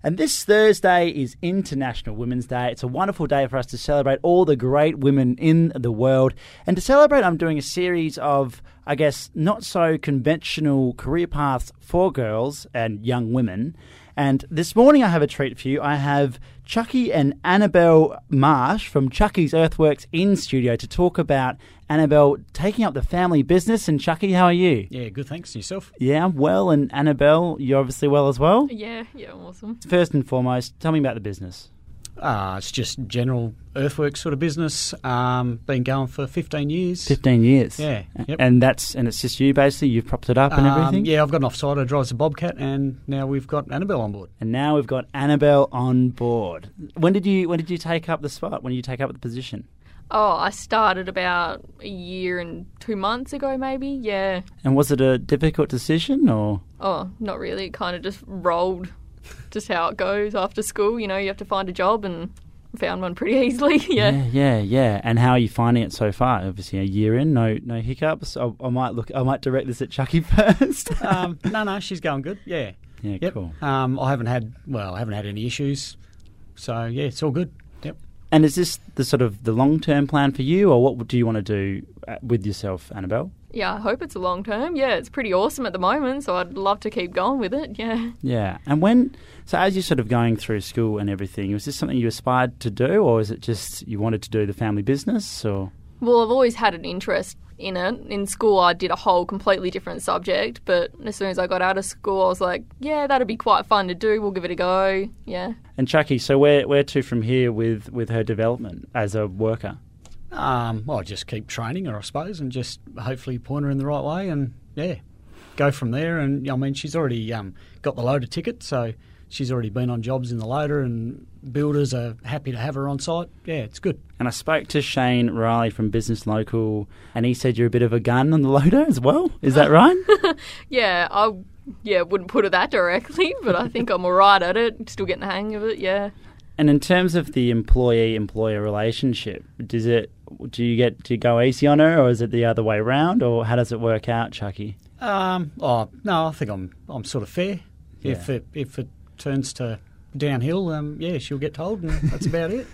And this Thursday is International Women's Day. It's a wonderful day for us to celebrate all the great women in the world. And to celebrate, I'm doing a series of, I guess, not so conventional career paths for girls and young women. And this morning I have a treat for you. I have Chucky and Annabelle Marsh from Chucky's Earthworks in studio to talk about Annabelle taking up the family business. And Chucky, how are you? Yeah, good, thanks. Yourself? Yeah, I'm well. And Annabelle, you're obviously well as well? Yeah, awesome. First and foremost, tell me about the business. It's just general earthwork sort of business. Been going for 15 years. 15 years? Yeah. Yep. And it's just you, basically? You've propped it up and everything? Yeah, I've got an offsider who drives a Bobcat, and now we've got Annabelle on board. And now we've got Annabelle on board. When did you take up the spot? When did you take up the position? Oh, I started about a year and 2 months ago, maybe, yeah. And was it a difficult decision, or...? Oh, not really. It kind of just rolled, just how it goes after school. You know, you have to find a job, and found one pretty easily, yeah. Yeah. And how are you finding it so far? Obviously, a year in, no hiccups. I might direct this at Chucky first. No, she's going good, yeah. Yeah, yep. Cool. I haven't had any issues, so, yeah, it's all good, yep. And is this the long-term plan for you, or what do you want to do with yourself, Annabelle? Yeah, I hope it's a long term. Yeah, it's pretty awesome at the moment, so I'd love to keep going with it, yeah. Yeah, and so as you're going through school and everything, was this something you aspired to do, or is it just you wanted to do the family business, or...? Well, I've always had an interest in it. In school, I did a whole completely different subject, but as soon as I got out of school, I was like, yeah, that'd be quite fun to do. We'll give it a go, yeah. And Chucky, so where to from here with her development as a worker? Well, just keep training her, I suppose, and just hopefully point her in the right way, and yeah, go from there. And I mean, she's already got the loader ticket, so she's already been on jobs in the loader, and builders are happy to have her on site. Yeah, it's good. And I spoke to Shane Riley from Business Local, and he said you're a bit of a gun on the loader as well. Is that right? Yeah, I wouldn't put it that directly, but I think I'm all right at it. Still getting the hang of it, yeah. And in terms of the employee-employer relationship, do you go easy on her, or is it the other way around, or how does it work out, Chucky? No, I think I'm sort of fair. Yeah. If it turns to downhill, she'll get told, and that's about it.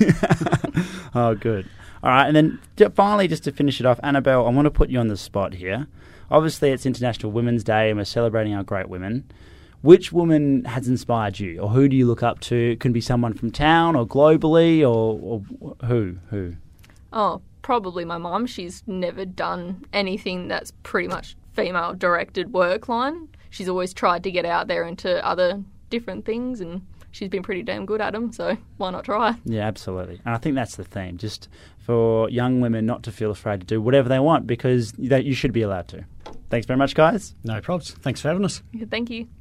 Oh, good. All right, and then finally, just to finish it off, Annabelle, I want to put you on the spot here. Obviously, it's International Women's Day, and we're celebrating our great women. Which woman has inspired you, or who do you look up to? It can be someone from town or globally, or who? Oh, probably my mum. She's never done anything that's pretty much female-directed work line. She's always tried to get out there into other different things, and she's been pretty damn good at them, so why not try? Yeah, absolutely. And I think that's the theme, just for young women not to feel afraid to do whatever they want, because you should be allowed to. Thanks very much, guys. No problems. Thanks for having us. Yeah, thank you.